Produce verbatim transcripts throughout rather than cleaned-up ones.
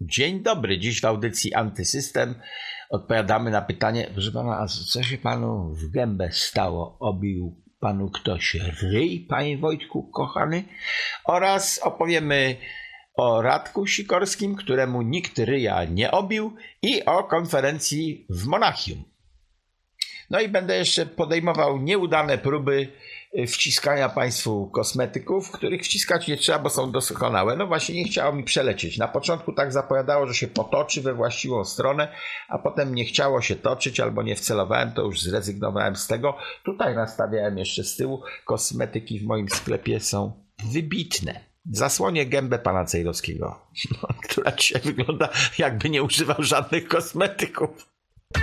Dzień dobry. Dziś w audycji Antysystem odpowiadamy na pytanie, proszę pana, a co się panu w gębę stało? Obił panu ktoś ryj, panie Wojtku kochany? Oraz opowiemy o Radku Sikorskim, któremu nikt ryja nie obił, i o konferencji w Monachium. No i będę jeszcze podejmował nieudane próby wciskania państwu kosmetyków, których wciskać nie trzeba, bo są doskonałe. No właśnie nie chciało mi przelecieć. Na początku tak zapowiadało, że się potoczy we właściwą stronę, a potem nie chciało się toczyć albo nie wcelowałem, to już zrezygnowałem z tego. Tutaj nastawiałem jeszcze z tyłu. Kosmetyki w moim sklepie są wybitne. Zasłonię gębę pana Cejrowskiego, która dzisiaj wygląda, jakby nie używał żadnych kosmetyków.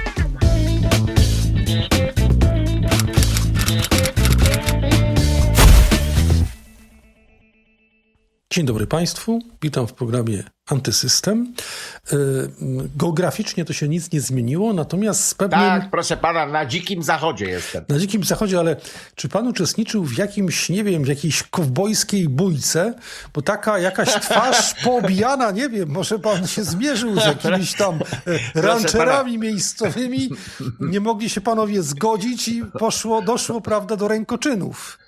Dzień dobry Państwu, witam w programie Antysystem. Geograficznie to się nic nie zmieniło, natomiast z pewnym... Tak, proszę pana, na Dzikim Zachodzie jestem. Na Dzikim Zachodzie, ale czy pan uczestniczył w jakimś, nie wiem, w jakiejś kowbojskiej bójce? Bo taka jakaś twarz poobijana, nie wiem, może pan się zmierzył z jakimiś tam rancherami miejscowymi, nie mogli się panowie zgodzić i poszło, doszło, prawda, do rękoczynów.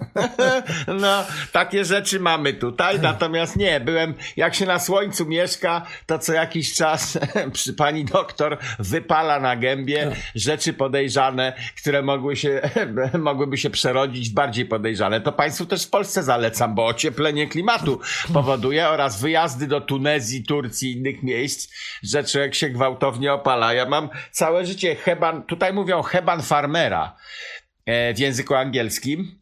No, takie rzeczy mamy tutaj, natomiast nie, byłem, jak się na słońcu mieszka, to co jakiś czas przy pani doktor wypala na gębie no. rzeczy podejrzane, które mogły się, mogłyby się przerodzić w bardziej podejrzane. To państwu też w Polsce zalecam, bo ocieplenie klimatu powoduje oraz wyjazdy do Tunezji, Turcji i innych miejsc, że człowiek się gwałtownie opala. Ja mam całe życie heban, tutaj mówią heban farmera w języku angielskim.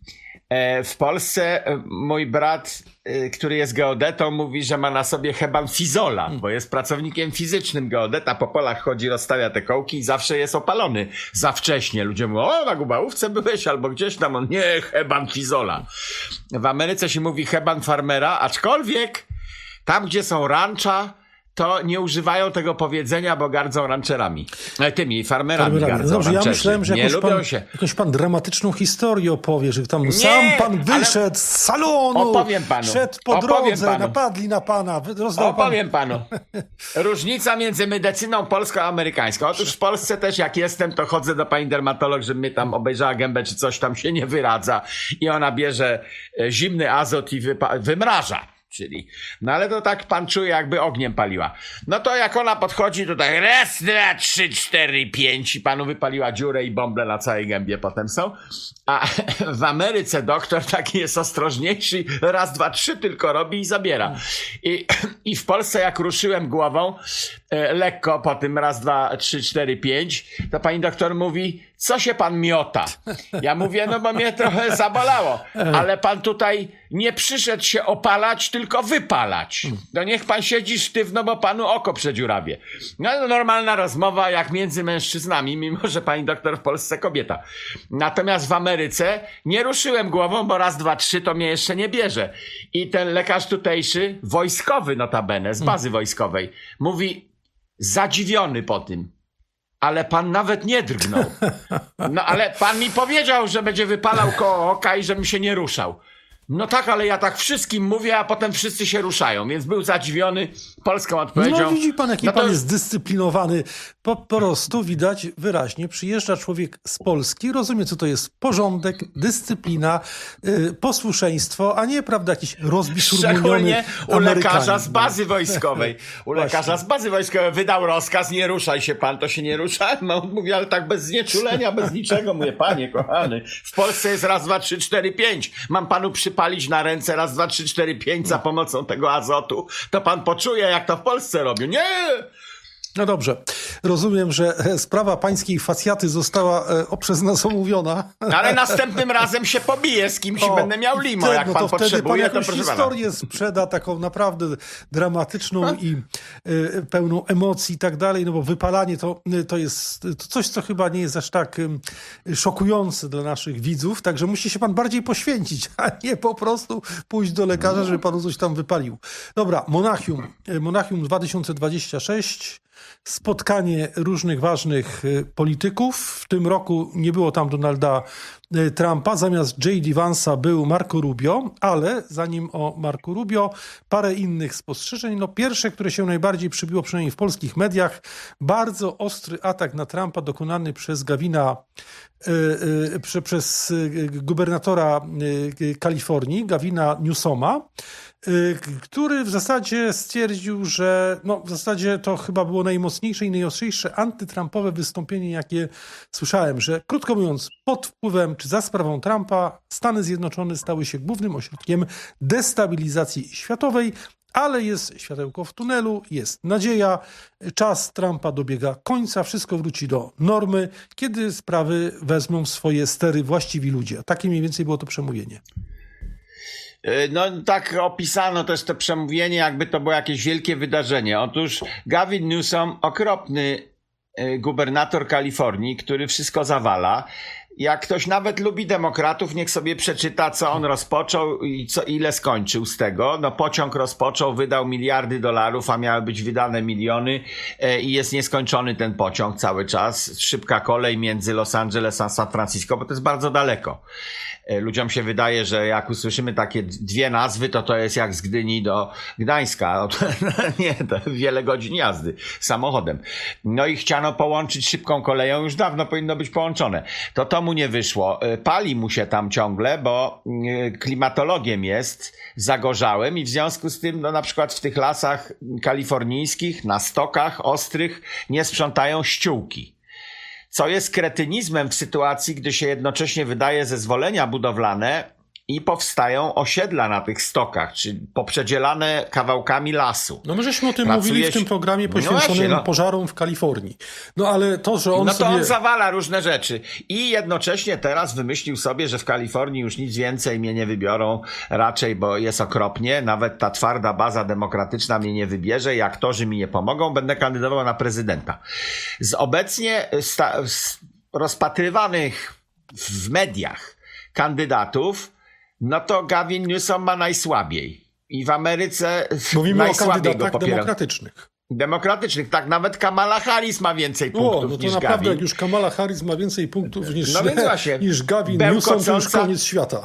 W Polsce mój brat, który jest geodetą, mówi, że ma na sobie heban fizola, bo jest pracownikiem fizycznym. Geodeta po polach chodzi, rozstawia te kołki i zawsze jest opalony za wcześnie. Ludzie mówią, o, na Gubałówce byłeś albo gdzieś tam. On, nie, heban fizola. W Ameryce się mówi heban farmera, aczkolwiek tam, gdzie są rancza, to nie używają tego powiedzenia, bo gardzą rancherami. Tymi farmerami, farmerami. gardzą. Dobrze, rancherzy. Ja myślałem, że nie jakąś lubią pan, się. jakąś pan dramatyczną historię opowie, że tam nie, sam pan wyszedł z salonu, opowiem panu. szedł po opowiem drodze, panu. napadli na pana, rozdał Opowiem pan... panu. Różnica między medycyną polską a amerykańską. Otóż w Polsce też jak jestem, to chodzę do pani dermatolog, żeby mnie tam obejrzała gębę, czy coś tam się nie wyradza. I ona bierze zimny azot i wypa- wymraża. Czyli, no ale to tak pan czuje, jakby ogniem paliła. No to jak ona podchodzi tutaj raz, dwa, trzy, cztery, pięć i panu wypaliła dziurę i bąble na całej gębie potem są. A w Ameryce doktor taki jest ostrożniejszy, raz, dwa, trzy tylko robi i zabiera. I, i w Polsce jak ruszyłem głową e, lekko po tym raz, dwa, trzy, cztery, pięć, to pani doktor mówi, co się pan miota? Ja mówię, no bo mnie trochę zabolało, ale pan tutaj nie przyszedł się opalać, tylko wypalać. No niech pan siedzi sztywno, bo panu oko przedziurawie. No normalna rozmowa jak między mężczyznami, mimo że pani doktor w Polsce kobieta. Natomiast w Ameryce nie ruszyłem głową, bo raz, dwa, trzy to mnie jeszcze nie bierze. I ten lekarz tutejszy, wojskowy notabene, z bazy wojskowej, mówi, zadziwiony po tym. Ale pan nawet nie drgnął. No ale pan mi powiedział, że będzie wypalał koło oka i żebym się nie ruszał. No tak, ale ja tak wszystkim mówię, a potem wszyscy się ruszają, więc był zadziwiony polską odpowiedzią. No widzi pan, jaki no to... pan jest zdyscyplinowany. Po, po prostu widać wyraźnie, przyjeżdża człowiek z Polski, rozumie, co to jest porządek, dyscyplina, yy, posłuszeństwo, a nie, prawda, jakiś rozbiszurmuniony Szczególnie u lekarza z no. bazy wojskowej. U lekarza z bazy wojskowej wydał rozkaz, nie ruszaj się pan, to się nie rusza. No, on mówi, ale tak bez znieczulenia, bez niczego. Mówię, panie kochany, w Polsce jest raz, dwa, trzy, cztery, pięć. Mam panu przypalić na ręce raz, dwa, trzy, cztery, pięć za pomocą tego azotu. To pan poczuje, jak to w Polsce robią. Nie! No dobrze. Rozumiem, że sprawa pańskiej facjaty została e, przez nas omówiona. Ale następnym razem się pobiję z kimś i będę miał limo. Wtedy, jak no pan to potrzebuje, wtedy pan to proszę historię pana. sprzeda taką naprawdę dramatyczną i y, pełną emocji i tak dalej, no bo wypalanie to, to jest to coś, co chyba nie jest aż tak y, szokujące dla naszych widzów, także musi się pan bardziej poświęcić, a nie po prostu pójść do lekarza, żeby panu coś tam wypalił. Dobra, Monachium. Monachium dwa tysiące dwudziesty szósty. spotkanie różnych ważnych polityków. W tym roku nie było tam Donalda Trumpa. Zamiast J D Vance'a był Marco Rubio, ale zanim o Marco Rubio, parę innych spostrzeżeń. No pierwsze, które się najbardziej przybiło, przynajmniej w polskich mediach, bardzo ostry atak na Trumpa dokonany przez Gavina, y, y, przez gubernatora Kalifornii, Gavina Newsoma, który w zasadzie stwierdził, że no w zasadzie to chyba było najmocniejsze i najostrzejsze antytrumpowe wystąpienie, jakie słyszałem, że krótko mówiąc, pod wpływem czy za sprawą Trumpa Stany Zjednoczone stały się głównym ośrodkiem destabilizacji światowej, ale jest światełko w tunelu, jest nadzieja, czas Trumpa dobiega końca, wszystko wróci do normy, kiedy sprawy wezmą w swoje stery właściwi ludzie. Takie mniej więcej było to przemówienie. No tak opisano też to przemówienie, jakby to było jakieś wielkie wydarzenie. Otóż Gavin Newsom, okropny gubernator Kalifornii, który wszystko zawala. Jak ktoś nawet lubi demokratów, niech sobie przeczyta, co on rozpoczął i co, ile skończył z tego. No pociąg rozpoczął, wydał miliardy dolarów, a miały być wydane miliony i jest nieskończony ten pociąg cały czas. Szybka kolej między Los Angeles a San Francisco, bo to jest bardzo daleko. Ludziom się wydaje, że jak usłyszymy takie dwie nazwy, to to jest jak z Gdyni do Gdańska. No to, nie, to wiele godzin jazdy samochodem. No i chciano połączyć szybką koleją, już dawno powinno być połączone. To to mu nie wyszło. Pali mu się tam ciągle, bo klimatologiem jest zagorzałym i w związku z tym, no na przykład w tych lasach kalifornijskich, na stokach ostrych nie sprzątają ściółki. Co jest kretynizmem w sytuacji, gdy się jednocześnie wydaje zezwolenia budowlane i powstają osiedla na tych stokach, czy poprzedzielane kawałkami lasu. No my żeśmy o tym Pracujesz... mówili w tym programie poświęconym no właśnie, no. pożarom w Kalifornii. No ale to, że on No to sobie... on zawala różne rzeczy. I jednocześnie teraz wymyślił sobie, że w Kalifornii już nic więcej mnie nie wybiorą raczej, bo jest okropnie. Nawet ta twarda baza demokratyczna mnie nie wybierze i aktorzy mi nie pomogą. Będę kandydował na prezydenta. Z obecnie sta- z rozpatrywanych w mediach kandydatów no to Gavin Newsom ma najsłabiej. I w Ameryce Mówimy najsłabiej o kandydatach go popieram. demokratycznych. Demokratycznych, tak. Nawet Kamala Harris ma więcej punktów o, no to niż naprawdę, Gavin. Jak już Kamala Harris ma więcej punktów niż, no więc właśnie, niż Gavin Newsom, to już koniec świata.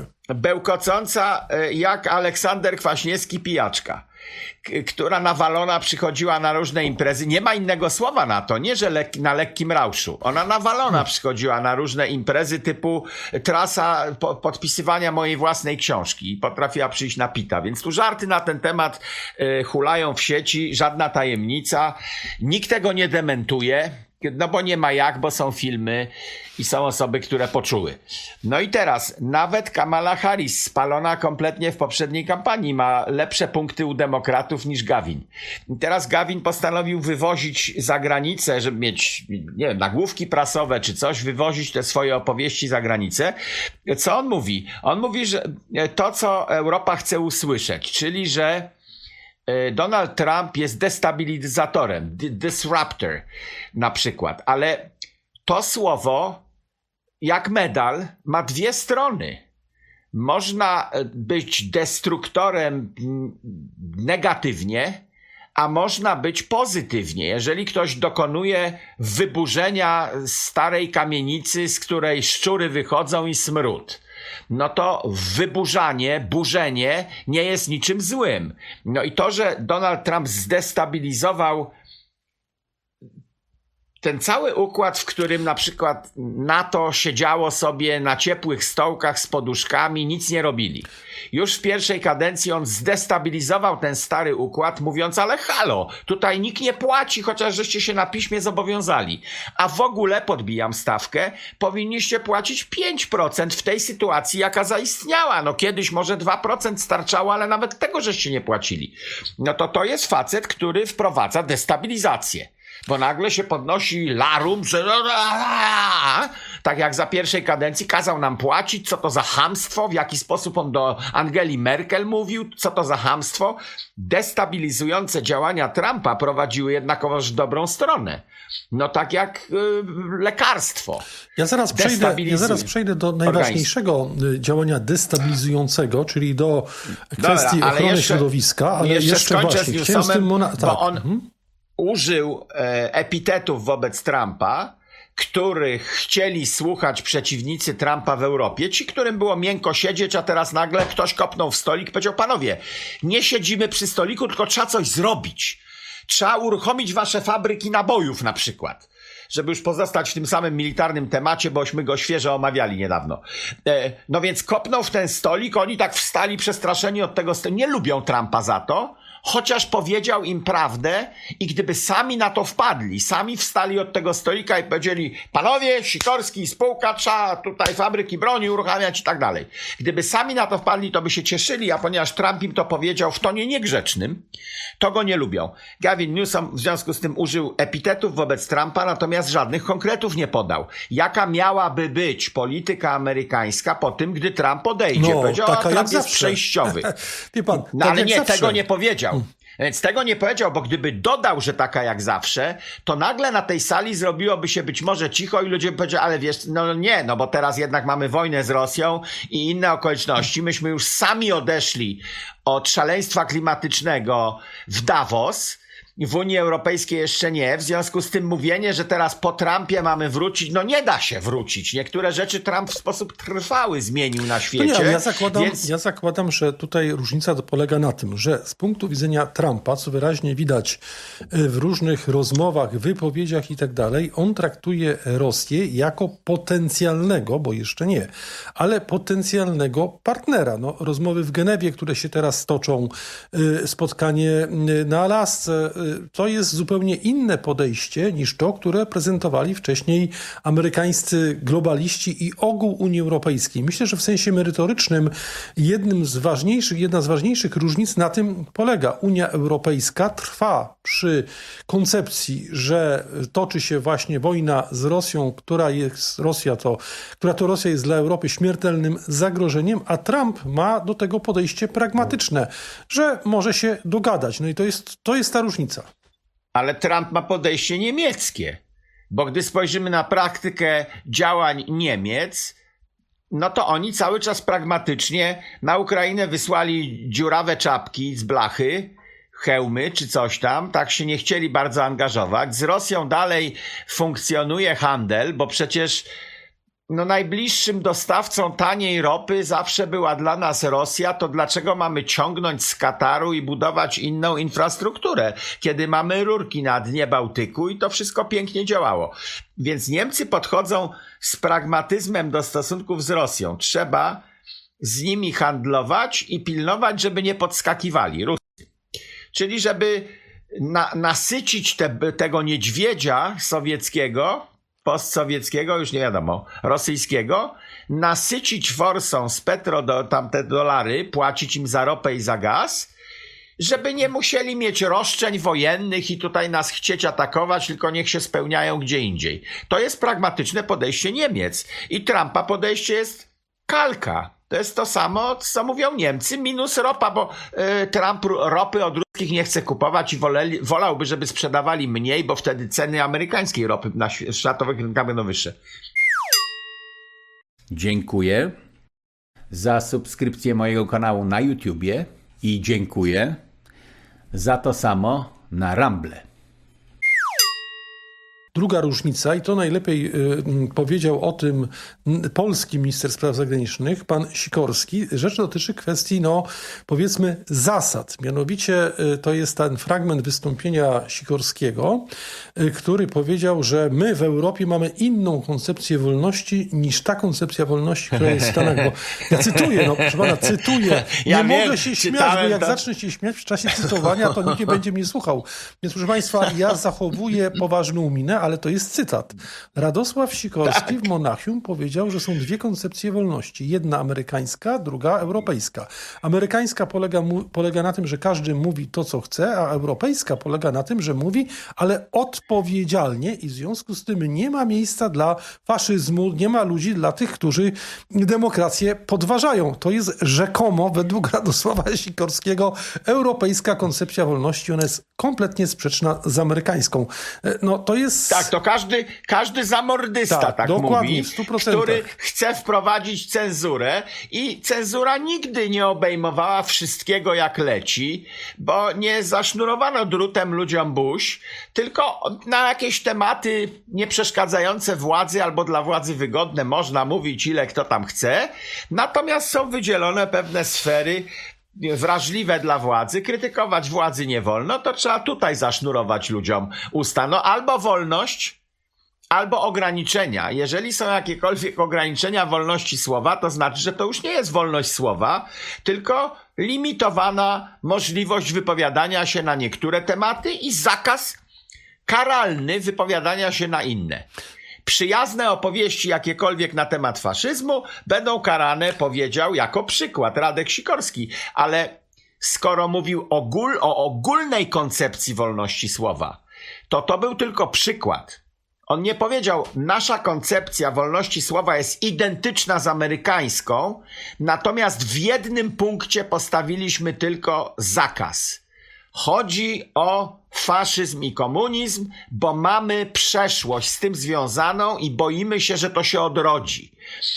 Bełkocąca jak Aleksander Kwaśniewski pijaczka, k- która nawalona przychodziła na różne imprezy. Nie ma innego słowa na to, nie że lek- na lekkim rauszu. Ona nawalona przychodziła na różne imprezy typu trasa po- podpisywania mojej własnej książki i potrafiła przyjść napita. Więc tu żarty na ten temat y, hulają w sieci, żadna tajemnica. Nikt tego nie dementuje. No bo nie ma jak, bo są filmy i są osoby, które poczuły. No i teraz nawet Kamala Harris, spalona kompletnie w poprzedniej kampanii, ma lepsze punkty u demokratów niż Gavin. I teraz Gavin postanowił wywozić za granicę, żeby mieć, nie wiem, nagłówki prasowe czy coś, wywozić te swoje opowieści za granicę. Co on mówi? On mówi, że to, co Europa chce usłyszeć, czyli że Donald Trump jest destabilizatorem, disruptor na przykład, ale to słowo jak medal ma dwie strony. Można być destruktorem negatywnie, a można być pozytywnie. Jeżeli ktoś dokonuje wyburzenia starej kamienicy, z której szczury wychodzą i smród, no to wyburzanie, burzenie nie jest niczym złym. No i to, że Donald Trump zdestabilizował ten cały układ, w którym na przykład NATO siedziało sobie na ciepłych stołkach z poduszkami, nic nie robili. Już w pierwszej kadencji on zdestabilizował ten stary układ, mówiąc, ale halo, tutaj nikt nie płaci, chociaż żeście się na piśmie zobowiązali. A w ogóle, podbijam stawkę, powinniście płacić pięć procent w tej sytuacji, jaka zaistniała. No kiedyś może dwa procent starczało, ale nawet tego żeście nie płacili. No to to jest facet, który wprowadza destabilizację. Bo nagle się podnosi larum, że tak jak za pierwszej kadencji kazał nam płacić, co to za chamstwo, w jaki sposób on do Angeli Merkel mówił, co to za chamstwo. Destabilizujące działania Trumpa prowadziły jednakowoż w dobrą stronę. No tak jak y, lekarstwo. Ja zaraz, przejdę, ja zaraz przejdę do najważniejszego organizm. działania destabilizującego, czyli do kwestii Dobra, ochrony jeszcze, środowiska, ale jeszcze, jeszcze właśnie. Z Newsomem, z tym mona- tak. bo on... Mhm. użył e, epitetów wobec Trumpa, których chcieli słuchać przeciwnicy Trumpa w Europie, ci, którym było miękko siedzieć, a teraz nagle ktoś kopnął w stolik i powiedział, panowie, nie siedzimy przy stoliku, tylko trzeba coś zrobić. Trzeba uruchomić wasze fabryki nabojów na przykład, żeby już pozostać w tym samym militarnym temacie, bośmy go świeżo omawiali niedawno. E, no więc kopnął w ten stolik, oni tak wstali przestraszeni od tego stolika. Nie lubią Trumpa za to, chociaż powiedział im prawdę i gdyby sami na to wpadli, sami wstali od tego stolika i powiedzieli, panowie, Sikorski, spółka, trzeba tutaj fabryki broni uruchamiać i tak dalej. Gdyby sami na to wpadli, to by się cieszyli, a ponieważ Trump im to powiedział w tonie niegrzecznym, to go nie lubią. Gavin Newsom w związku z tym użył epitetów wobec Trumpa, natomiast żadnych konkretów nie podał. Jaka miałaby być polityka amerykańska po tym, gdy Trump odejdzie? No, powiedział, taka a Trump jak jest zawsze. przejściowy. Wie pan, No tak ale jak nie, zawsze. tego nie powiedział. Więc tego nie powiedział, bo gdyby dodał, że taka jak zawsze, to nagle na tej sali zrobiłoby się być może cicho i ludzie by powiedzieli, ale wiesz, no nie, no bo teraz jednak mamy wojnę z Rosją i inne okoliczności. Myśmy już sami odeszli od szaleństwa klimatycznego w Davos. W Unii Europejskiej jeszcze nie. W związku z tym mówienie, że teraz po Trumpie mamy wrócić, no nie da się wrócić. Niektóre rzeczy Trump w sposób trwały zmienił na świecie. To nie, ale ja zakładam, więc... ja zakładam, że tutaj różnica to polega na tym, że z punktu widzenia Trumpa, co wyraźnie widać w różnych rozmowach, wypowiedziach i tak dalej, on traktuje Rosję jako potencjalnego, bo jeszcze nie, ale potencjalnego partnera. No, rozmowy w Genewie, które się teraz toczą, spotkanie na Alasce, to jest zupełnie inne podejście niż to, które prezentowali wcześniej amerykańscy globaliści i ogół Unii Europejskiej. Myślę, że w sensie merytorycznym jednym z ważniejszych, jedna z ważniejszych różnic na tym polega. Unia Europejska trwa przy koncepcji, że toczy się właśnie wojna z Rosją, która jest Rosja to, która to Rosja jest dla Europy śmiertelnym zagrożeniem, a Trump ma do tego podejście pragmatyczne, że może się dogadać. No i to jest, to jest ta różnica. Ale Trump ma podejście niemieckie, bo gdy spojrzymy na praktykę działań Niemiec, no to oni cały czas pragmatycznie na Ukrainę wysłali dziurawe czapki z blachy, hełmy czy coś tam, tak się nie chcieli bardzo angażować. Z Rosją dalej funkcjonuje handel, bo przecież no najbliższym dostawcą taniej ropy zawsze była dla nas Rosja, to dlaczego mamy ciągnąć z Kataru i budować inną infrastrukturę, kiedy mamy rurki na dnie Bałtyku i to wszystko pięknie działało. Więc Niemcy podchodzą z pragmatyzmem do stosunków z Rosją. Trzeba z nimi handlować i pilnować, żeby nie podskakiwali Ruscy. Czyli żeby na, nasycić te, tego niedźwiedzia sowieckiego, postsowieckiego, już nie wiadomo, rosyjskiego, nasycić forsą z petro do tamte dolary, płacić im za ropę i za gaz, żeby nie musieli mieć roszczeń wojennych i tutaj nas chcieć atakować, tylko niech się spełniają gdzie indziej. To jest pragmatyczne podejście Niemiec. I Trumpa podejście jest kalka. To jest to samo, co mówią Niemcy, minus ropa, bo y, Trump ropy od ruskich nie chce kupować i woleli, wolałby, żeby sprzedawali mniej, bo wtedy ceny amerykańskiej ropy na światowych rynkach będą wyższe. Dziękuję za subskrypcję mojego kanału na YouTubie i dziękuję za to samo na Rumble. Druga różnica, i to najlepiej y, powiedział o tym polski minister spraw zagranicznych, pan Sikorski, rzecz dotyczy kwestii, no powiedzmy, zasad. Mianowicie y, to jest ten fragment wystąpienia Sikorskiego, y, który powiedział, że my w Europie mamy inną koncepcję wolności niż ta koncepcja wolności, która jest w Stanach. Bo ja cytuję, no proszę pana, cytuję. Nie Ja mogę wiem, się śmiać, bo jak to... zacznę się śmiać w czasie cytowania, to nikt nie będzie mnie słuchał. Więc proszę państwa, ja zachowuję poważną minę, ale to jest cytat. Radosław Sikorski tak. w Monachium powiedział, że są dwie koncepcje wolności. Jedna amerykańska, druga europejska. Amerykańska polega, polega na tym, że każdy mówi to, co chce, a europejska polega na tym, że mówi, ale odpowiedzialnie i w związku z tym nie ma miejsca dla faszyzmu, nie ma ludzi dla tych, którzy demokrację podważają. To jest rzekomo, według Radosława Sikorskiego, europejska koncepcja wolności. Ona jest kompletnie sprzeczna z amerykańską. No to jest Tak, to każdy, każdy zamordysta tak, tak dokładnie, mówi, w stu procentach. który chce wprowadzić cenzurę i cenzura nigdy nie obejmowała wszystkiego jak leci, bo nie zasznurowano drutem ludziom buź, tylko na jakieś tematy nie przeszkadzające władzy albo dla władzy wygodne można mówić ile kto tam chce, natomiast są wydzielone pewne sfery wrażliwe dla władzy, krytykować władzy nie wolno, to trzeba tutaj zasznurować ludziom usta. No albo wolność, albo ograniczenia. Jeżeli są jakiekolwiek ograniczenia wolności słowa, to znaczy, że to już nie jest wolność słowa, tylko limitowana możliwość wypowiadania się na niektóre tematy i zakaz karalny wypowiadania się na inne. Przyjazne opowieści jakiekolwiek na temat faszyzmu będą karane, powiedział jako przykład Radek Sikorski. Ale skoro mówił ogól, o ogólnej koncepcji wolności słowa, to to był tylko przykład. On nie powiedział, nasza koncepcja wolności słowa jest identyczna z amerykańską, natomiast w jednym punkcie postawiliśmy tylko zakaz. Chodzi o faszyzm i komunizm, bo mamy przeszłość z tym związaną i boimy się, że to się odrodzi.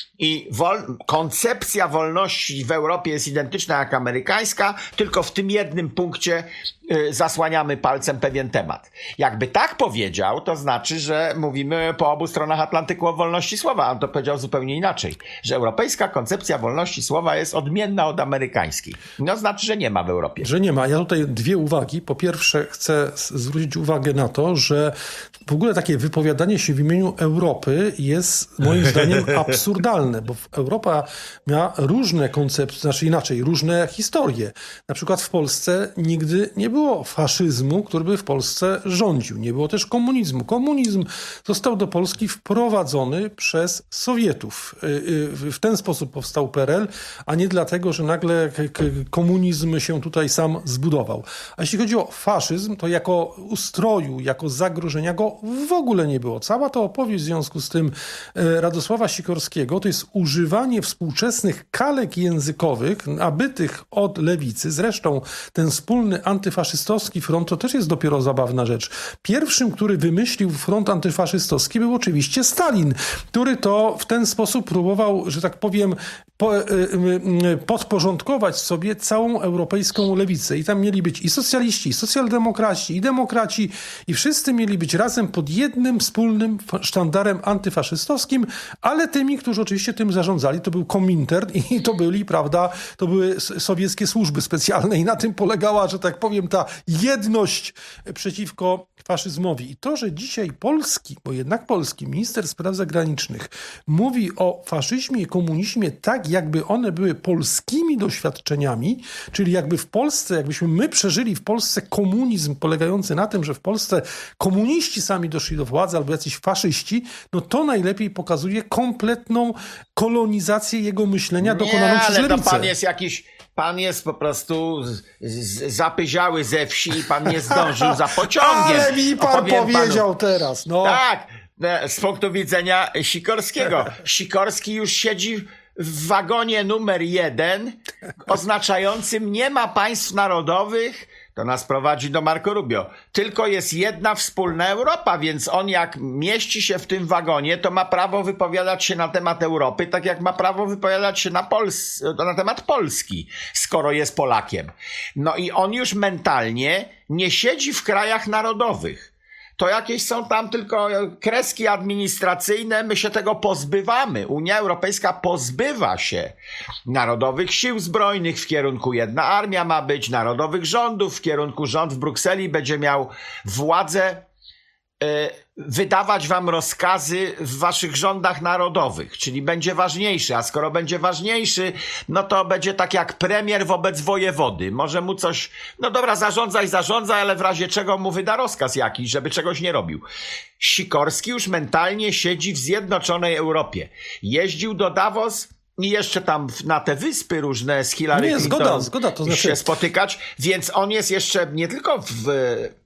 I wol- koncepcja wolności w Europie jest identyczna jak amerykańska, tylko w tym jednym punkcie y, zasłaniamy palcem pewien temat. Jakby tak powiedział, to znaczy, że mówimy po obu stronach Atlantyku o wolności słowa. On to powiedział zupełnie inaczej, że europejska koncepcja wolności słowa jest odmienna od amerykańskiej. No znaczy, że nie ma w Europie. Że nie ma. Ja tutaj dwie uwagi. Po pierwsze chcę zwrócić uwagę na to, że w ogóle takie wypowiadanie się w imieniu Europy jest moim zdaniem absurdalne, bo Europa miała różne koncepcje, znaczy inaczej, różne historie. Na przykład w Polsce nigdy nie było faszyzmu, który by w Polsce rządził. Nie było też komunizmu. Komunizm został do Polski wprowadzony przez Sowietów. W ten sposób powstał P R L, a nie dlatego, że nagle komunizm się tutaj sam zbudował. A jeśli chodzi o faszyzm, to jako ustroju, jako zagrożenia go w ogóle nie było. Cała ta opowieść w związku z tym Radosława Sikorskiego to jest używanie współczesnych kalek językowych nabytych od lewicy. Zresztą ten wspólny antyfaszystowski front to też jest dopiero zabawna rzecz. Pierwszym, który wymyślił front antyfaszystowski, był oczywiście Stalin, który to w ten sposób próbował, że tak powiem, po, y, y, podporządkować sobie całą europejską lewicę. I tam mieli być i socjaliści, i socjaldemokraci, i demokraci, i wszyscy mieli być razem pod jednym wspólnym sztandarem antyfaszystowskim, ale tymi, którzy oczywiście tym zarządzali, to był Komintern i to byli, prawda, to były sowieckie służby specjalne i na tym polegała, że tak powiem, ta jedność przeciwko faszyzmowi. I to, że dzisiaj polski, bo jednak polski minister spraw zagranicznych mówi o faszyzmie i komunizmie tak, jakby one były polskimi doświadczeniami, czyli jakby w Polsce, jakbyśmy my przeżyli w Polsce komunizm polegający na tym, że w Polsce komuniści sami doszli do władzy albo jacyś faszyści, no to najlepiej pokazuje kompletną kolonizację jego myślenia dokonaną nie, przez ale lewicę. To pan jest jakiś, pan jest po prostu z, z, zapyziały ze wsi i pan nie zdążył za pociągiem. Ale mi pan Opowiem powiedział panu, teraz, no. Tak, z punktu widzenia Sikorskiego. Sikorski już siedzi w wagonie numer jeden, oznaczającym nie ma państw narodowych. To nas prowadzi do Marco Rubio. Tylko jest jedna wspólna Europa, więc on jak mieści się w tym wagonie, to ma prawo wypowiadać się na temat Europy, tak jak ma prawo wypowiadać się na, Pols- na temat Polski, skoro jest Polakiem. No i on już mentalnie nie siedzi w krajach narodowych. To jakieś są tam tylko kreski administracyjne, my się tego pozbywamy. Unia Europejska pozbywa się narodowych sił zbrojnych, w kierunku jedna armia ma być, narodowych rządów, w kierunku rząd w Brukseli będzie miał władzę y, wydawać wam rozkazy w waszych rządach narodowych, czyli będzie ważniejszy, a skoro będzie ważniejszy, no to będzie tak jak premier wobec wojewody. Może mu coś, no dobra, zarządzaj, zarządzaj, ale w razie czego mu wyda rozkaz jakiś, żeby czegoś nie robił. Sikorski już mentalnie siedzi w Zjednoczonej Europie. Jeździł do Davos i jeszcze tam na te wyspy różne z Hillary nie, Clinton zgoda, zgoda, to znaczy... się spotykać, więc on jest jeszcze nie tylko w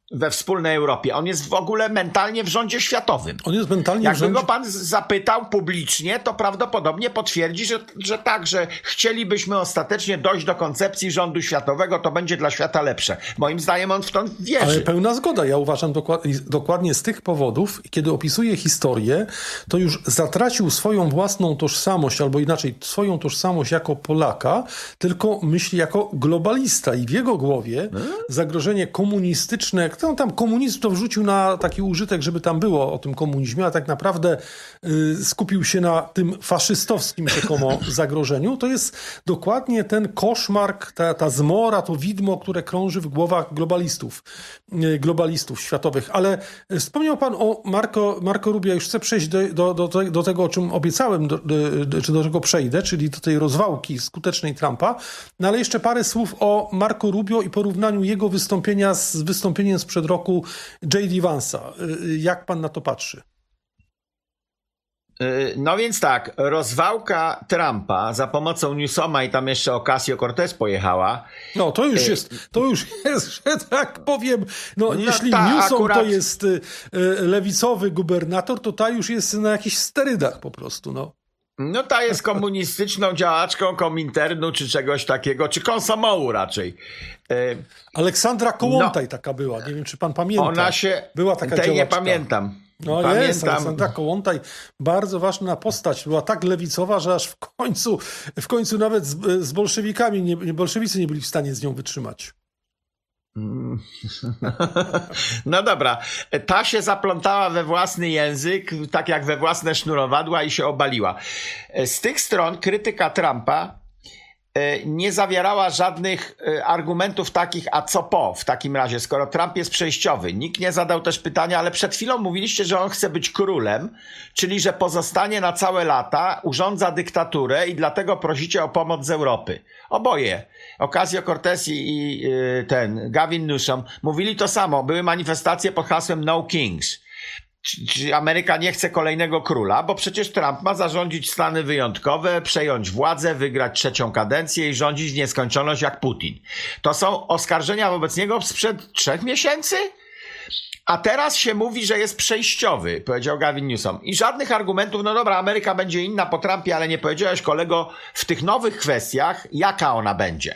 we wspólnej Europie. On jest w ogóle mentalnie w rządzie światowym. On jest mentalnie Jakby w rządzie... go pan zapytał publicznie, to prawdopodobnie potwierdzi, że, że tak, że chcielibyśmy ostatecznie dojść do koncepcji rządu światowego, to będzie dla świata lepsze. Moim zdaniem on w to wierzy. Ale pełna zgoda. Ja uważam dokładnie, dokładnie z tych powodów, kiedy opisuje historię, to już zatracił swoją własną tożsamość, albo inaczej, swoją tożsamość jako Polaka, tylko myśli jako globalista. I w jego głowie hmm? zagrożenie komunistyczne, kto tam komunizm to wrzucił na taki użytek, żeby tam było o tym komunizmie, a tak naprawdę y, skupił się na tym faszystowskim rzekomo zagrożeniu, to jest dokładnie ten koszmar, ta, ta zmora, to widmo, które krąży w głowach globalistów, y, globalistów światowych. Ale wspomniał pan o Marco, Marco Rubio, już chcę przejść do, do, do, te, do tego, o czym obiecałem, do, do, czy do czego przejdę, czyli do tej rozwałki skutecznej Trumpa, no ale jeszcze parę słów o Marco Rubio i porównaniu jego wystąpienia z wystąpieniem sprzed roku J D Vance'a. Jak pan na to patrzy? No więc tak, rozwałka Trumpa za pomocą Newsoma i tam jeszcze Ocasio-Cortez pojechała. No to już jest, to już jest, że tak powiem, no, no jeśli ta, Newsom akurat... to jest y, lewicowy gubernator, to ta już jest na jakichś sterydach po prostu, no. No ta jest komunistyczną działaczką Kominternu, czy czegoś takiego, czy Komsomołu raczej. Aleksandra Kołłątaj no, taka była, nie wiem, czy pan pamięta. Ona się... Była taka tej działaczka. nie pamiętam. No pamiętam. jest, Aleksandra Kołłątaj, bardzo ważna postać. Była tak lewicowa, że aż w końcu, w końcu nawet z, z bolszewikami, nie, bolszewicy nie byli w stanie z nią wytrzymać. No dobra, ta się zaplątała we własny język, tak jak we własne sznurowadła i się obaliła. Z tych stron krytyka Trumpa nie zawierała żadnych argumentów takich, a co po w takim razie, skoro Trump jest przejściowy. Nikt nie zadał też pytania, ale przed chwilą mówiliście, że on chce być królem, czyli że pozostanie na całe lata, urządza dyktaturę i dlatego prosicie o pomoc z Europy. Oboje, Ocasio-Cortez i ten Gavin Newsom, mówili to samo. Były manifestacje pod hasłem No Kings. Czy Ameryka nie chce kolejnego króla, bo przecież Trump ma zarządzić stany wyjątkowe, przejąć władzę, wygrać trzecią kadencję i rządzić w nieskończoność jak Putin. To są oskarżenia wobec niego sprzed trzech miesięcy? A teraz się mówi, że jest przejściowy, powiedział Gavin Newsom. I żadnych argumentów, no dobra, Ameryka będzie inna po Trumpie, ale nie powiedziałeś, kolego, w tych nowych kwestiach, jaka ona będzie.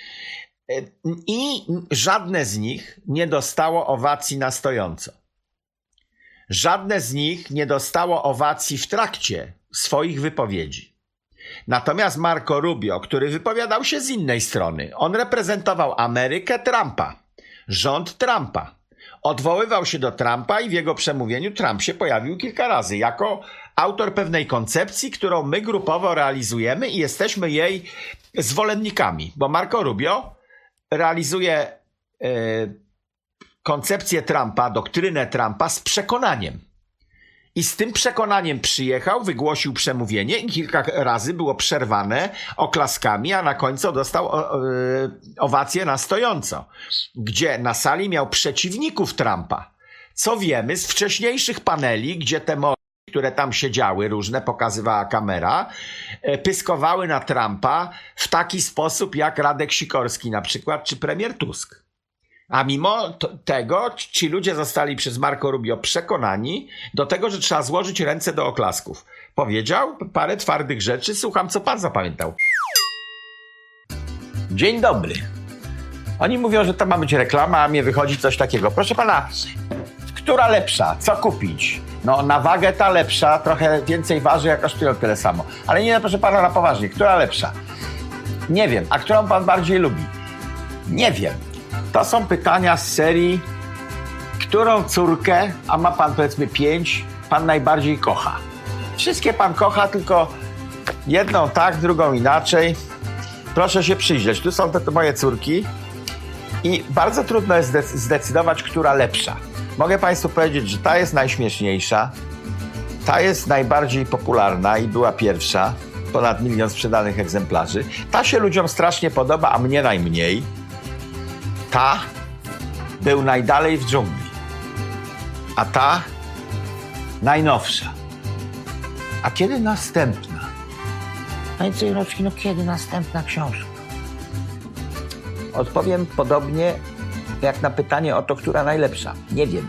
I żadne z nich nie dostało owacji na stojąco. Żadne z nich nie dostało owacji w trakcie swoich wypowiedzi. Natomiast Marco Rubio, który wypowiadał się z innej strony, on reprezentował Amerykę Trumpa, rząd Trumpa. Odwoływał się do Trumpa i w jego przemówieniu Trump się pojawił kilka razy jako autor pewnej koncepcji, którą my grupowo realizujemy i jesteśmy jej zwolennikami, bo Marco Rubio realizuje yy, koncepcję Trumpa, doktrynę Trumpa z przekonaniem. I z tym przekonaniem przyjechał, wygłosił przemówienie i kilka razy było przerwane oklaskami, a na końcu dostał o, o, owację na stojąco, gdzie na sali miał przeciwników Trumpa. Co wiemy z wcześniejszych paneli, gdzie te mory, które tam siedziały, różne, pokazywała kamera, pyskowały na Trumpa w taki sposób jak Radek Sikorski na przykład, czy premier Tusk. A mimo to, tego ci ludzie zostali przez Marco Rubio przekonani do tego, że trzeba złożyć ręce do oklasków. Powiedział parę twardych rzeczy. Słucham, co pan zapamiętał. Dzień dobry. Oni mówią, że to ma być reklama, a mnie wychodzi coś takiego. Proszę pana, która lepsza? Co kupić? No na wagę ta lepsza, trochę więcej waży, a kosztują tyle samo. Ale nie, proszę pana, na poważnie. Która lepsza? Nie wiem. A którą pan bardziej lubi? Nie wiem. To są pytania z serii, którą córkę, a ma pan powiedzmy pięć, pan najbardziej kocha. Wszystkie pan kocha, tylko jedną tak, drugą inaczej. Proszę się przyjrzeć, tu są te, te moje córki i bardzo trudno jest zdecydować, która lepsza. Mogę państwu powiedzieć, że ta jest najśmieszniejsza, ta jest najbardziej popularna i była pierwsza, ponad milion sprzedanych egzemplarzy. Ta się ludziom strasznie podoba, a mnie najmniej. Ta był najdalej w dżungli, a ta najnowsza. A kiedy następna? Najcej roczki, no kiedy następna książka? Odpowiem podobnie jak na pytanie o to, która najlepsza. Nie wiem.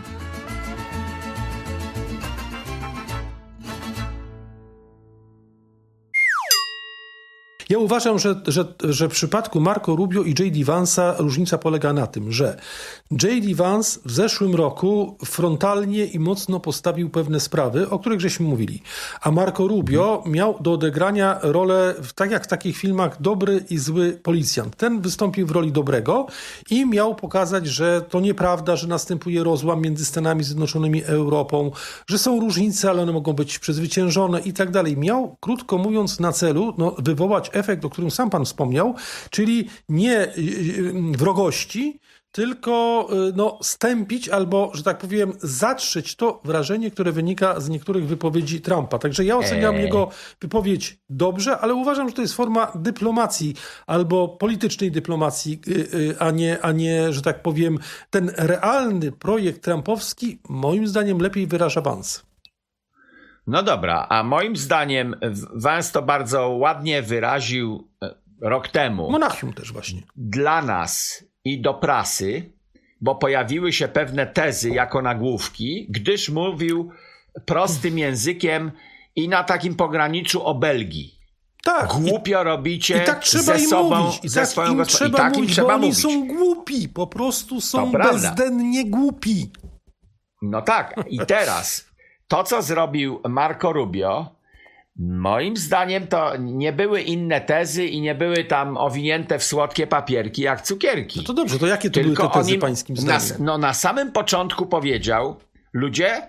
Ja uważam, że, że, że w przypadku Marco Rubio i J D. Vance'a różnica polega na tym, że J D. Vance w zeszłym roku frontalnie i mocno postawił pewne sprawy, o których żeśmy mówili. A Marco Rubio miał do odegrania rolę, tak jak w takich filmach, dobry i zły policjant. Ten wystąpił w roli dobrego i miał pokazać, że to nieprawda, że następuje rozłam między Stanami Zjednoczonymi a Europą, że są różnice, ale one mogą być przezwyciężone i tak dalej. Miał, krótko mówiąc, na celu no, wywołać efekt, o którym sam pan wspomniał, czyli nie wrogości, tylko no, stępić albo, że tak powiem, zatrzeć to wrażenie, które wynika z niektórych wypowiedzi Trumpa. Także ja oceniam eee. jego wypowiedź dobrze, ale uważam, że to jest forma dyplomacji albo politycznej dyplomacji, a nie, a nie, że tak powiem, ten realny projekt trumpowski moim zdaniem lepiej wyraża Vance. No dobra, a moim zdaniem Vance to bardzo ładnie wyraził rok temu. Monachium też właśnie. Dla nas i do prasy, bo pojawiły się pewne tezy jako nagłówki, gdyż mówił prostym językiem i na takim pograniczu obelgi. Tak. Głupio i, robicie i tak trzeba ze im sobą, mówić. I ze tak swoją im trzeba i tak mówić, im trzeba bo oni mówić. są głupi, po prostu są To bezdennie głupi. No tak, i teraz to, co zrobił Marco Rubio, moim zdaniem to nie były inne tezy i nie były tam owinięte w słodkie papierki jak cukierki. No to dobrze, to jakie to Tylko były te tezy oni, pańskim na, zdaniem? no na samym początku powiedział, ludzie,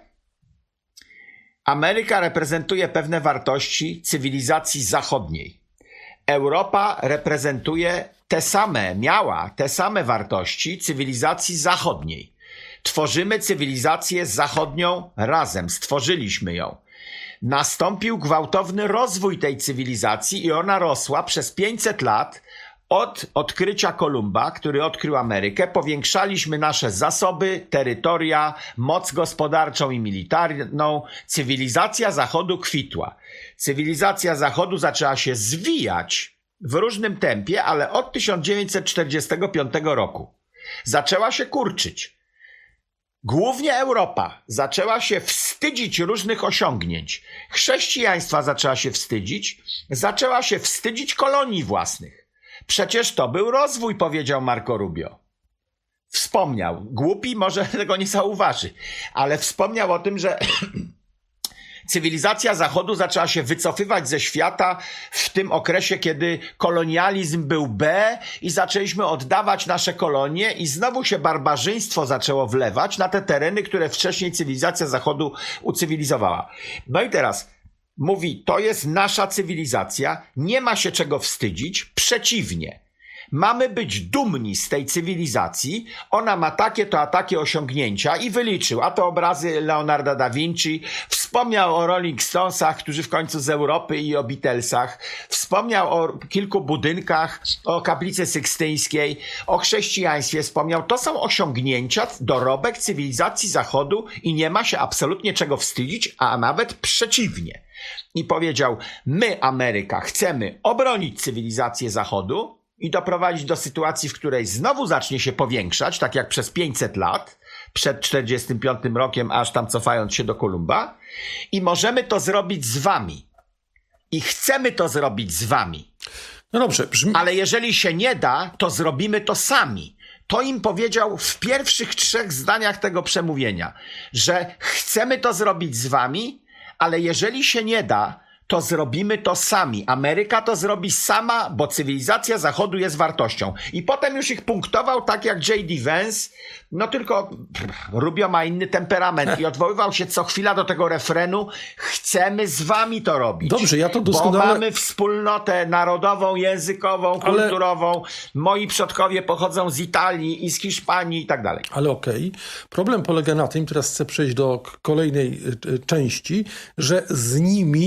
Ameryka reprezentuje pewne wartości cywilizacji zachodniej. Europa reprezentuje te same, miała te same wartości cywilizacji zachodniej. Tworzymy cywilizację zachodnią razem, stworzyliśmy ją. Nastąpił gwałtowny rozwój tej cywilizacji i ona rosła przez pięćset lat od odkrycia Kolumba, który odkrył Amerykę. Powiększaliśmy nasze zasoby, terytoria, moc gospodarczą i militarną. Cywilizacja Zachodu kwitła. Cywilizacja Zachodu zaczęła się zwijać w różnym tempie, ale od tysiąc dziewięćset czterdziestego piątego roku zaczęła się kurczyć. Głównie Europa zaczęła się wstydzić różnych osiągnięć. Chrześcijaństwa zaczęła się wstydzić, zaczęła się wstydzić kolonii własnych. Przecież to był rozwój, powiedział Marco Rubio. Wspomniał. Głupi może tego nie zauważy, ale wspomniał o tym, że cywilizacja Zachodu zaczęła się wycofywać ze świata w tym okresie, kiedy kolonializm był B i zaczęliśmy oddawać nasze kolonie i znowu się barbarzyństwo zaczęło wlewać na te tereny, które wcześniej cywilizacja Zachodu ucywilizowała. No i teraz mówi, to jest nasza cywilizacja, nie ma się czego wstydzić, przeciwnie. Mamy być dumni z tej cywilizacji, ona ma takie to a takie osiągnięcia i wyliczył, a to obrazy Leonarda da Vinci, wspomniał o Rolling Stonesach, którzy w końcu z Europy i o Beatlesach, wspomniał o kilku budynkach, o kaplicy sykstyńskiej, o chrześcijaństwie wspomniał. To są osiągnięcia, dorobek cywilizacji Zachodu i nie ma się absolutnie czego wstydzić, a nawet przeciwnie. I powiedział, my Ameryka chcemy obronić cywilizację Zachodu, i doprowadzić do sytuacji, w której znowu zacznie się powiększać, tak jak przez pięćset lat, przed czterdziestym piątym rokiem, aż tam cofając się do Kolumba. I możemy to zrobić z wami. I chcemy to zrobić z wami. No dobrze. Brzmi... Ale jeżeli się nie da, to zrobimy to sami. To im powiedział w pierwszych trzech zdaniach tego przemówienia, że chcemy to zrobić z wami, ale jeżeli się nie da, to zrobimy to sami. Ameryka to zrobi sama, bo cywilizacja Zachodu jest wartością. I potem już ich punktował tak jak J D. Vance, no tylko pff, Rubio ma inny temperament i odwoływał się co chwila do tego refrenu, chcemy z wami to robić. Dobrze, ja to doskonale... Bo mamy wspólnotę narodową, językową, ale... kulturową. Moi przodkowie pochodzą z Italii i z Hiszpanii i tak dalej. Ale okej. Okay. Problem polega na tym, teraz chcę przejść do kolejnej y, części, że z nimi nie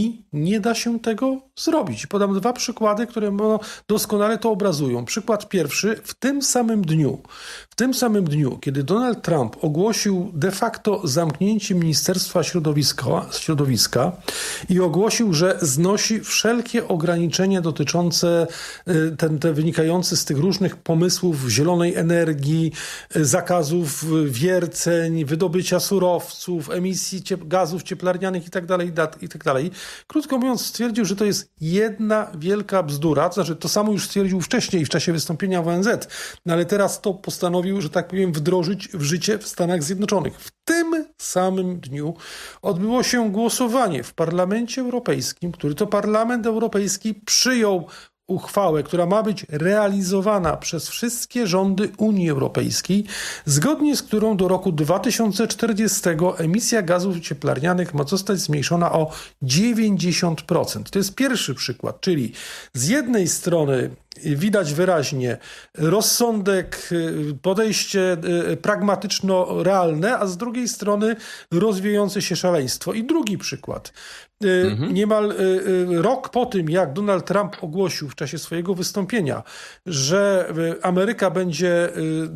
nie da się tego zrobić. Podam dwa przykłady, które doskonale to obrazują. Przykład pierwszy. W tym samym dniu, w tym samym dniu, kiedy Donald Trump ogłosił de facto zamknięcie Ministerstwa Środowiska, środowiska i ogłosił, że znosi wszelkie ograniczenia dotyczące ten, te wynikające z tych różnych pomysłów zielonej energii, zakazów wierceń, wydobycia surowców, emisji ciep- gazów cieplarnianych itd., itd. Krótko mówiąc, stwierdził, że to jest jedna wielka bzdura, to znaczy to samo już stwierdził wcześniej w czasie wystąpienia w O N Z, no ale teraz to postanowił, że tak powiem, wdrożyć w życie w Stanach Zjednoczonych. W tym samym dniu odbyło się głosowanie w Parlamencie Europejskim, który to Parlament Europejski przyjął uchwałę, która ma być realizowana przez wszystkie rządy Unii Europejskiej, zgodnie z którą do roku dwa tysiące czterdziestego emisja gazów cieplarnianych ma zostać zmniejszona o dziewięćdziesiąt procent. To jest pierwszy przykład, czyli z jednej strony widać wyraźnie rozsądek, podejście pragmatyczno-realne, a z drugiej strony rozwijające się szaleństwo. I drugi przykład. Mhm. Niemal rok po tym, jak Donald Trump ogłosił w czasie swojego wystąpienia, że Ameryka będzie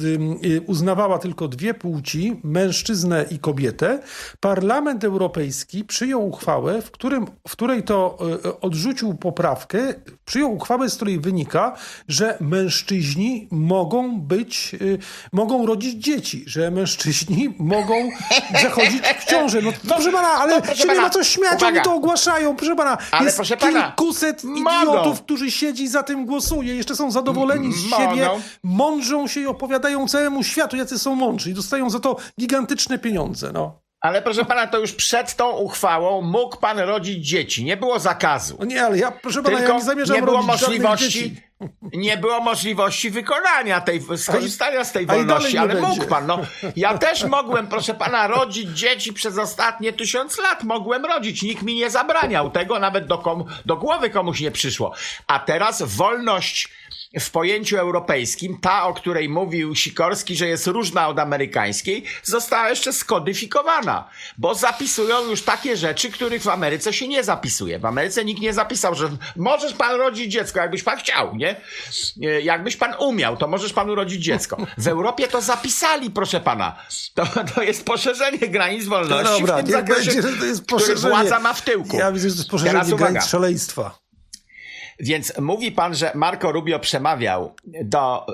uznawała tylko dwie płci, mężczyznę i kobietę, Parlament Europejski przyjął uchwałę, w, którym, w której to odrzucił poprawkę, przyjął uchwałę, z której wynika, że mężczyźni mogą być, mogą rodzić dzieci, że mężczyźni mogą zachodzić w ciążę. No, proszę pana, ale no, się pana, nie ma co śmiać, uwaga. Oni to ogłaszają, proszę pana. Ale jest proszę pana, kilkuset idiotów, którzy siedzi za tym głosuje, jeszcze są zadowoleni z mogą. siebie, mądrzą się i opowiadają całemu światu, jacy są mądrzy i dostają za to gigantyczne pieniądze, no. Ale proszę pana, to już przed tą uchwałą mógł pan rodzić dzieci. Nie było zakazu. No nie, ale ja, proszę pana, Tylko ja nie zamierzam nie było rodzić możliwości, dzieci. Nie było możliwości wykonania tej, skorzystania z tej wolności, ale będzie. mógł pan. No, ja też mogłem, proszę pana, rodzić dzieci przez ostatnie tysiąc lat. Mogłem rodzić. Nikt mi nie zabraniał tego, nawet do, komu, do głowy komuś nie przyszło. A teraz wolność w pojęciu europejskim, ta, o której mówił Sikorski, że jest różna od amerykańskiej, została jeszcze skodyfikowana, bo zapisują już takie rzeczy, których w Ameryce się nie zapisuje. W Ameryce nikt nie zapisał, że możesz pan rodzić dziecko, jakbyś pan chciał, nie? Jakbyś pan umiał, to możesz pan urodzić dziecko. W Europie to zapisali, proszę pana. To, to jest poszerzenie granic wolności no dobra, w tym zakresie, będzie, że to jest który władza ma w tyłku. Ja widzę, że to jest poszerzenie granic szaleństwa. Więc mówi pan, że Marco Rubio przemawiał do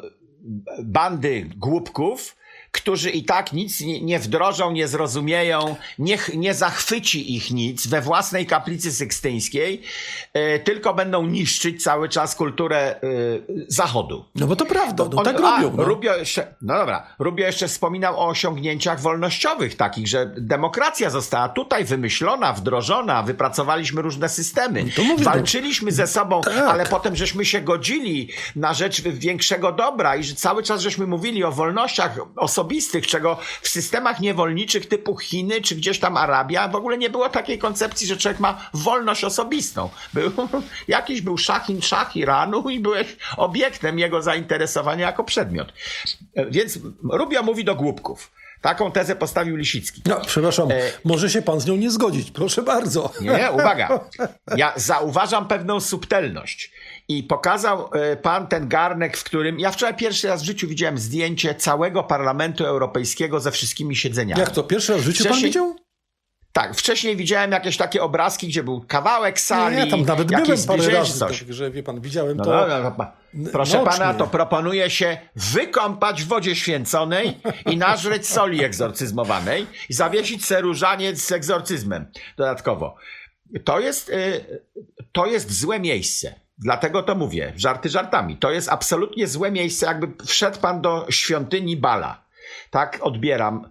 bandy głupków, którzy i tak nic nie wdrożą, nie zrozumieją, nie, nie zachwyci ich nic we własnej kaplicy sykstyńskiej, yy, tylko będą niszczyć cały czas kulturę yy, Zachodu. No bo to prawda, no On, tak a, robią. No. Rubio jeszcze, no dobra, Rubio jeszcze wspominał o osiągnięciach wolnościowych takich, że demokracja została tutaj wymyślona, wdrożona, wypracowaliśmy różne systemy, no mówię, walczyliśmy no. ze sobą, tak. ale potem żeśmy się godzili na rzecz większego dobra i że cały czas żeśmy mówili o wolnościach osobistych, czego w systemach niewolniczych typu Chiny czy gdzieś tam Arabia w ogóle nie było takiej koncepcji, że człowiek ma wolność osobistą. Był, jakiś był szachin szach Iranu i byłeś obiektem jego zainteresowania jako przedmiot. Więc Rubio mówi do głupków. Taką tezę postawił Lisicki. No, przepraszam, e... może się pan z nią nie zgodzić. Proszę bardzo. Nie, nie, uwaga. Ja zauważam pewną subtelność. I pokazał pan ten garnek, w którym... Ja wczoraj pierwszy raz w życiu widziałem zdjęcie całego Parlamentu Europejskiego ze wszystkimi siedzeniami. Jak to? Pierwszy raz w życiu Wcześniej... pan widział? Tak, wcześniej widziałem jakieś takie obrazki, gdzie był kawałek sali, nie, tam nawet jakieś byłem parę razy, coś. Tak, że wie pan, widziałem no, to no, no, no, Proszę nocznie. Pana, to proponuje się wykąpać w wodzie święconej i nażreć soli egzorcyzmowanej i zawiesić se różaniec z egzorcyzmem dodatkowo. To jest, to jest złe miejsce. Dlatego to mówię, żarty żartami. To jest absolutnie złe miejsce, jakby wszedł pan do świątyni Bala. Tak odbieram.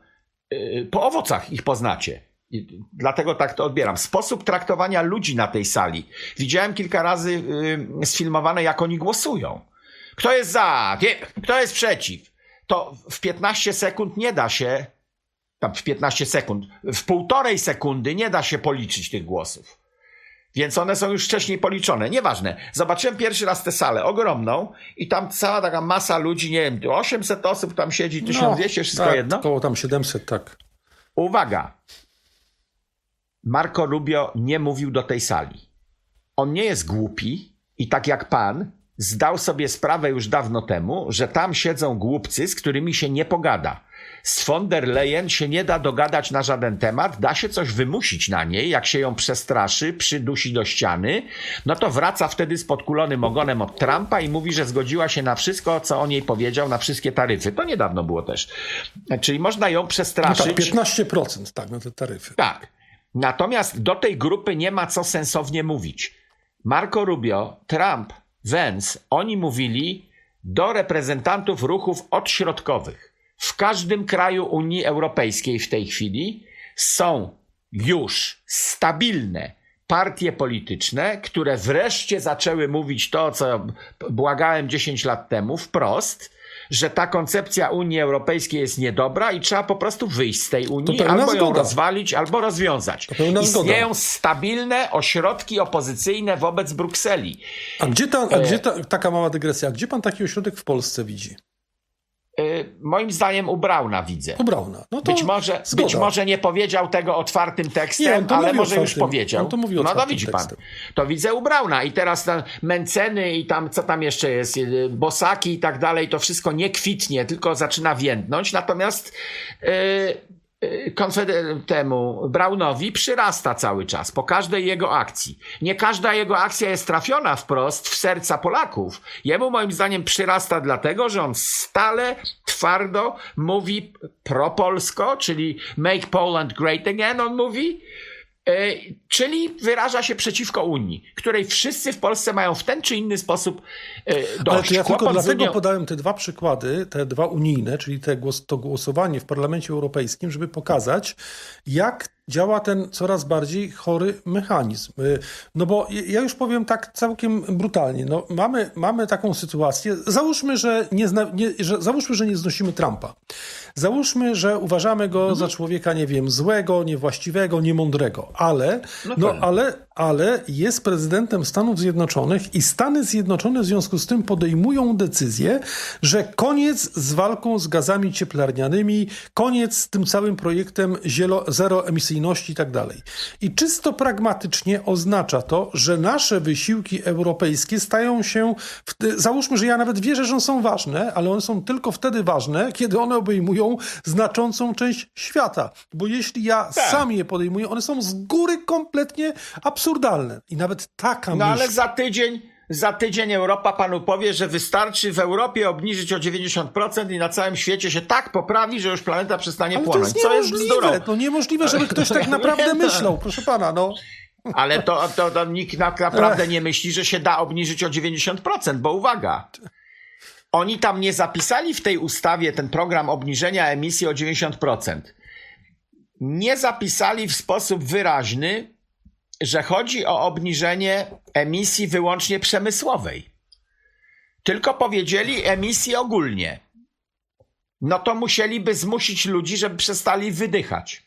Po owocach ich poznacie. I dlatego tak to odbieram. Sposób traktowania ludzi na tej sali. Widziałem kilka razy yy, sfilmowane, jak oni głosują. Kto jest za? Kto jest przeciw? To w piętnaście sekund nie da się, tam w piętnaście sekund, w półtorej sekundy nie da się policzyć tych głosów. Więc one są już wcześniej policzone. Nieważne. Zobaczyłem pierwszy raz tę salę ogromną i tam cała taka masa ludzi, nie wiem, osiemset osób tam siedzi, tysiąc dwieście, wszystko tak, jedno. Około tam siedemset, tak. Uwaga. Marco Rubio nie mówił do tej sali. on nie jest głupi i tak jak pan zdał sobie sprawę już dawno temu, że tam siedzą głupcy, z którymi się nie pogada. Z von der Leyen się nie da dogadać na żaden temat, da się coś wymusić na niej, jak się ją przestraszy, przydusi do ściany, no to wraca wtedy z podkulonym ogonem od Trumpa i mówi, że zgodziła się na wszystko, co on jej powiedział, na wszystkie taryfy. To niedawno było też. Czyli można ją przestraszyć. No tak, piętnaście procent tak, na te taryfy. Tak. Natomiast do tej grupy nie ma co sensownie mówić. Marco Rubio, Trump, Vance, oni mówili do reprezentantów ruchów odśrodkowych. W każdym kraju Unii Europejskiej w tej chwili są już stabilne partie polityczne, które wreszcie zaczęły mówić to, co błagałem dziesięć lat temu wprost, że ta koncepcja Unii Europejskiej jest niedobra i trzeba po prostu wyjść z tej Unii, albo ją zgoda. rozwalić, albo rozwiązać. Istnieją zgoda. stabilne ośrodki opozycyjne wobec Brukseli. A gdzie, ta, a gdzie ta, taka mała dygresja, a gdzie pan taki ośrodek w Polsce widzi? Moim zdaniem u Brauna widzę. U Brauna. No to być, może, być może nie powiedział tego otwartym tekstem, nie, ale może otwartym. już powiedział. On to mówi no to widzi pan. To widzę u Brauna. I teraz tam Menceny i tam, co tam jeszcze jest, Bosaki i tak dalej, to wszystko nie kwitnie, tylko zaczyna więdnąć. Natomiast yy, Konfeder- temu Braunowi przyrasta cały czas po każdej jego akcji. Nie każda jego akcja jest trafiona wprost w serca Polaków. Jemu moim zdaniem przyrasta dlatego, że on stale twardo mówi propolsko, czyli make Poland great again, on mówi, yy, czyli wyraża się przeciwko Unii, której wszyscy w Polsce mają w ten czy inny sposób yy, dość. Ale to ja tylko dlatego Unią... podałem te dwa przykłady, te dwa unijne, czyli te głos, to głosowanie w Parlamencie Europejskim, żeby pokazać, jak działa ten coraz bardziej chory mechanizm. No bo ja już powiem tak całkiem brutalnie. No mamy, mamy taką sytuację. Załóżmy, że nie, zna, nie, że, załóżmy, że nie znosimy Trumpa. Załóżmy, że uważamy go mhm. za człowieka, nie wiem, złego, niewłaściwego, niemądrego. Ale, no, no ale, ale jest prezydentem Stanów Zjednoczonych i Stany Zjednoczone w związku z tym podejmują decyzję, że koniec z walką z gazami cieplarnianymi, koniec z tym całym projektem zielo, zeroemisyjności i tak dalej. I czysto pragmatycznie oznacza to, że nasze wysiłki europejskie stają się, w, załóżmy, że ja nawet wierzę, że one są ważne, ale one są tylko wtedy ważne, kiedy one obejmują znaczącą część świata. Bo jeśli ja tak. sam je podejmuję, one są z góry kompletnie absurdalne. I nawet taka No myśl... ale za tydzień, za tydzień Europa panu powie, że wystarczy w Europie obniżyć o dziewięćdziesiąt procent i na całym świecie się tak poprawi, że już planeta przestanie ale płonąć. To jest Co niemożliwe. jest To niemożliwe, żeby ktoś tak naprawdę myślał. Proszę pana, no... Ale to, to, to nikt naprawdę nie myśli, że się da obniżyć o dziewięćdziesiąt procent, bo uwaga... Oni tam nie zapisali w tej ustawie ten program obniżenia emisji o dziewięćdziesiąt procent. Nie zapisali w sposób wyraźny, że chodzi o obniżenie emisji wyłącznie przemysłowej. Tylko powiedzieli emisji ogólnie. No to musieliby zmusić ludzi, żeby przestali wydychać.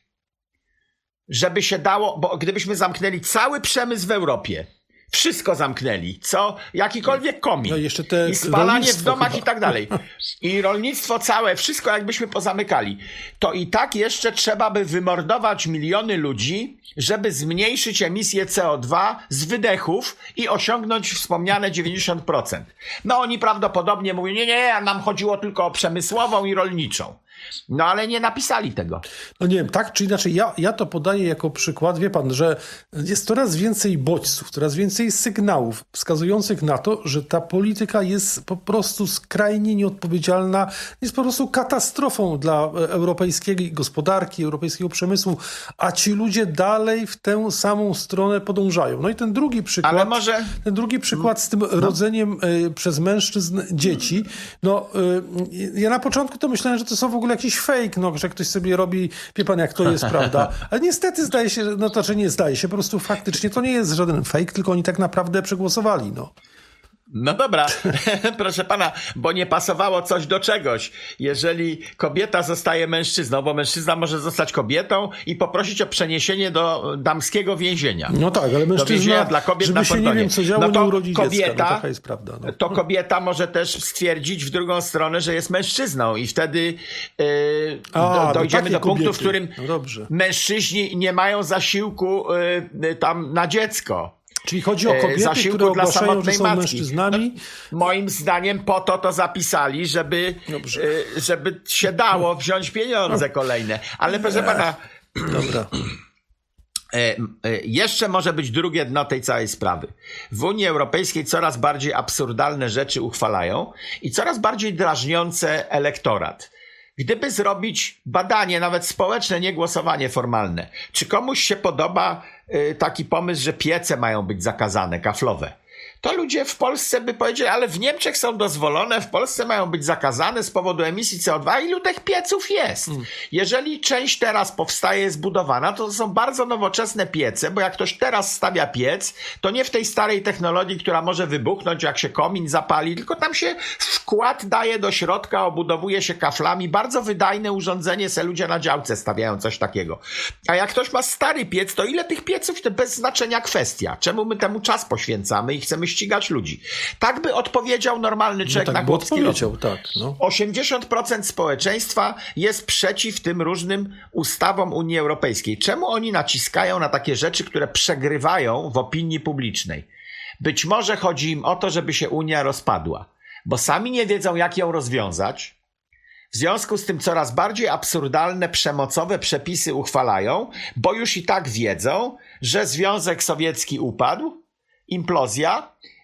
Żeby się dało, bo gdybyśmy zamknęli cały przemysł w Europie, wszystko zamknęli, co? Jakikolwiek komin. No i jeszcze te I spalanie w domach chyba. i tak dalej. I rolnictwo całe, wszystko jakbyśmy pozamykali. To i tak jeszcze trzeba by wymordować miliony ludzi, żeby zmniejszyć emisję C O dwa z wydechów i osiągnąć wspomniane dziewięćdziesiąt procent. No oni prawdopodobnie mówią, nie, nie, nam chodziło tylko o przemysłową i rolniczą. No ale nie napisali tego. No nie wiem, tak czy inaczej, ja, ja to podaję jako przykład, wie pan, że jest coraz więcej bodźców, coraz więcej sygnałów wskazujących na to, że ta polityka jest po prostu skrajnie nieodpowiedzialna, jest po prostu katastrofą dla europejskiej gospodarki, europejskiego przemysłu, a ci ludzie dalej w tę samą stronę podążają. No i ten drugi przykład, ale może... ten drugi przykład z tym no. rodzeniem y, przez mężczyzn dzieci, no y, ja na początku to myślałem, że to są w ogóle jakiś fake, no, że ktoś sobie robi, wie pan jak to jest, prawda? Ale niestety zdaje się, no to, że nie zdaje się, po prostu faktycznie to nie jest żaden fake, tylko oni tak naprawdę przegłosowali, no. No dobra, proszę pana, bo nie pasowało coś do czegoś. Jeżeli kobieta zostaje mężczyzną, bo mężczyzna może zostać kobietą i poprosić o przeniesienie do damskiego więzienia. No tak, ale mężczyzna, dla kobiet żeby na się nie wiem co działo, no to nie urodzi kobieta, dziecka. No taka jest prawda. No. To kobieta może też stwierdzić w drugą stronę, że jest mężczyzną i wtedy yy, A, do, dojdziemy do punktu, kobiety. w którym no dobrze. mężczyźni nie mają zasiłku yy, tam na dziecko. Czyli chodzi o kobiety, zasiłku które dla ogłaszają, samotnej że są matki. mężczyznami? No, moim zdaniem po to to zapisali, żeby, Dobrze. e, żeby się dało wziąć pieniądze kolejne. Ale proszę pana... Dobra. E, e, jeszcze może być drugie dno tej całej sprawy. W Unii Europejskiej coraz bardziej absurdalne rzeczy uchwalają i coraz bardziej drażniące elektorat. Gdyby zrobić badanie, nawet społeczne, nie głosowanie formalne, czy komuś się podoba e, taki pomysł, że piece mają być zakazane, kaflowe, to ludzie w Polsce by powiedzieli, ale w Niemczech są dozwolone, w Polsce mają być zakazane z powodu emisji C O dwa. Ilu tych pieców jest? Mm. Jeżeli część teraz powstaje, jest budowana, to są bardzo nowoczesne piece, bo jak ktoś teraz stawia piec, to nie w tej starej technologii, która może wybuchnąć, jak się komin zapali, tylko tam się wkład daje do środka, obudowuje się kaflami. Bardzo wydajne urządzenie, se ludzie na działce stawiają coś takiego. A jak ktoś ma stary piec, to ile tych pieców, to bez znaczenia kwestia. Czemu my temu czas poświęcamy i chcemy ścigać ludzi? Tak by odpowiedział normalny człowiek no tak na głodzki rozum. Tak, no. osiemdziesiąt procent społeczeństwa jest przeciw tym różnym ustawom Unii Europejskiej. Czemu oni naciskają na takie rzeczy, które przegrywają w opinii publicznej? Być może chodzi im o to, żeby się Unia rozpadła, bo sami nie wiedzą, jak ją rozwiązać. W związku z tym coraz bardziej absurdalne, przemocowe przepisy uchwalają, bo już i tak wiedzą, że Związek Sowiecki upadł, implozja,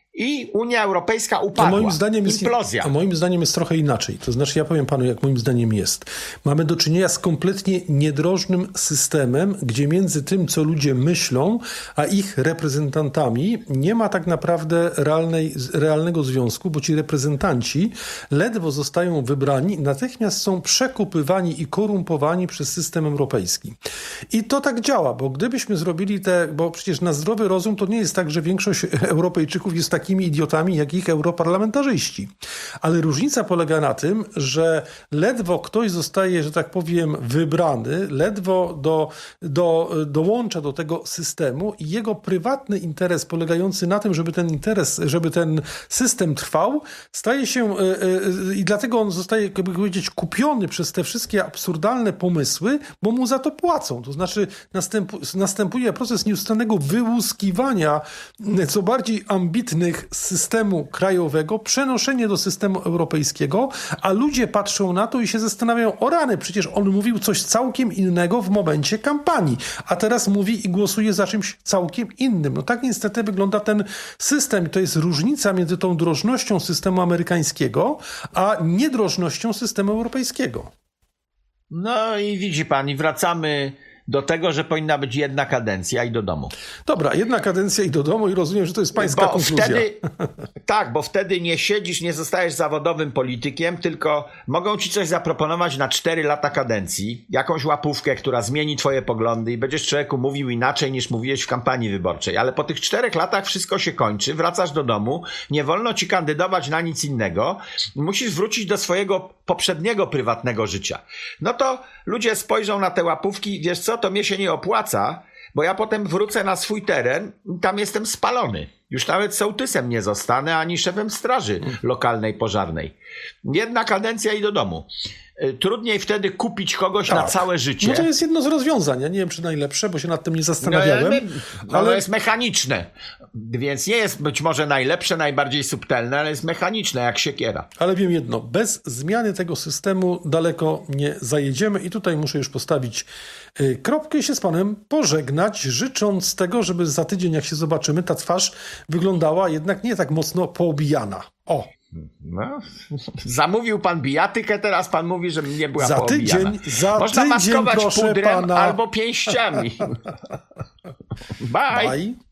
i Unia Europejska upadła. A moim zdaniem jest, implozja. A moim zdaniem jest trochę inaczej. To znaczy, ja powiem panu, jak moim zdaniem jest. Mamy do czynienia z kompletnie niedrożnym systemem, gdzie między tym, co ludzie myślą, a ich reprezentantami nie ma tak naprawdę realnej, realnego związku, bo ci reprezentanci ledwo zostają wybrani, natychmiast są przekupywani i korumpowani przez system europejski. I to tak działa, bo gdybyśmy zrobili te, bo przecież na zdrowy rozum to nie jest tak, że większość Europejczyków jest tak takimi idiotami, jak ich europarlamentarzyści. Ale różnica polega na tym, że ledwo ktoś zostaje, że tak powiem, wybrany, ledwo do, do, dołącza do tego systemu i jego prywatny interes polegający na tym, żeby ten interes, żeby ten system trwał, staje się yy, yy, i dlatego on zostaje, jakby powiedzieć, kupiony przez te wszystkie absurdalne pomysły, bo mu za to płacą. To znaczy następu, następuje proces nieustannego wyłuskiwania co bardziej ambitnych z systemu krajowego, przenoszenie do systemu europejskiego, a ludzie patrzą na to i się zastanawiają, o rany, przecież on mówił coś całkiem innego w momencie kampanii, a teraz mówi i głosuje za czymś całkiem innym. No tak niestety wygląda ten system. To jest różnica między tą drożnością systemu amerykańskiego, a niedrożnością systemu europejskiego. No i widzi pan, i wracamy do tego, że powinna być jedna kadencja i do domu. Dobra, jedna kadencja i do domu i rozumiem, że to jest pańska bo konkluzja. Wtedy, tak, bo wtedy nie siedzisz, nie zostajesz zawodowym politykiem, tylko mogą ci coś zaproponować na cztery lata kadencji, jakąś łapówkę, która zmieni twoje poglądy i będziesz człowieku mówił inaczej niż mówiłeś w kampanii wyborczej. Ale po tych czterech latach wszystko się kończy, wracasz do domu, nie wolno ci kandydować na nic innego, musisz wrócić do swojego poprzedniego prywatnego życia. No to ludzie spojrzą na te łapówki, wiesz co, to mnie się nie opłaca, bo ja potem wrócę na swój teren i tam jestem spalony. Już nawet sołtysem nie zostanę, ani szefem straży lokalnej pożarnej. Jedna kadencja i do domu. Trudniej wtedy kupić kogoś tak na całe życie. No to jest jedno z rozwiązań. Ja nie wiem, czy najlepsze, bo się nad tym nie zastanawiałem. No, ale, ale jest mechaniczne. Więc nie jest być może najlepsze, najbardziej subtelne, ale jest mechaniczne, jak siekiera. Ale wiem jedno. Bez zmiany tego systemu daleko nie zajedziemy. I tutaj muszę już postawić kropkę i się z panem pożegnać, życząc tego, żeby za tydzień, jak się zobaczymy, ta twarz wyglądała jednak nie tak mocno poobijana. O! No, zamówił pan bijatykę, teraz pan mówi, że nie była za poobijana. Tydzień, za Można tydzień, maskować proszę pudrem pana. albo pięściami. Bye. Bye.